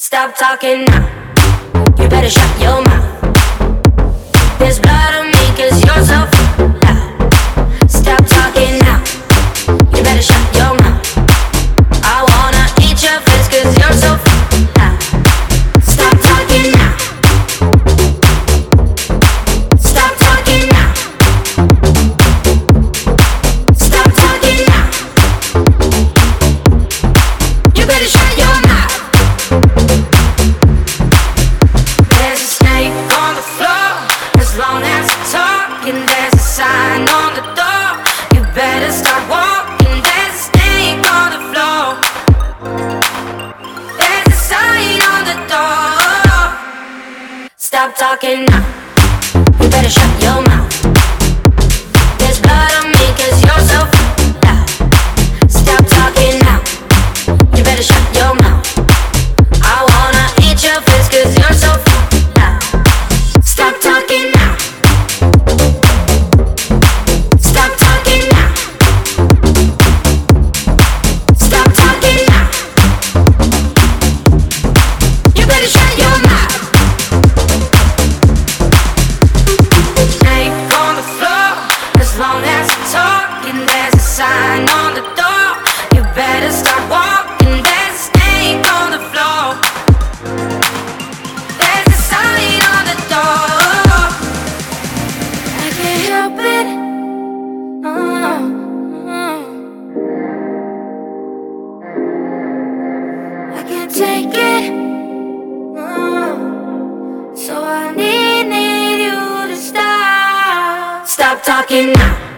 Stop talking now. You better shut your mouth. There's blood on me 'cause you're so loud. Stop talking now. You better shut your mouth. I wanna eat your face 'cause you're so loud. Stop talking now. Stop talking now. Stop talking now. You better shut your mouth. There's a snake on the floor. As long as you're talking, there's a sign on the door. You better start walking. There's a snake on the floor. There's a sign on the door. Stop talking now. You better shut your mouth. There's blood on me 'cause you're so loud. Stop talking now. You better shut your mouth. I wanna eat your face 'cause you're so loud. Stop talking now. Stop talking now. Stop talking now. You better shut your mouth. Snake on the floor. As long as you're talking, there's a sign on the door. You better start walking. There's a snake on the floor. There's a sign on the door. I can't help it. I can't take it. So I need you to stop. Stop talking now.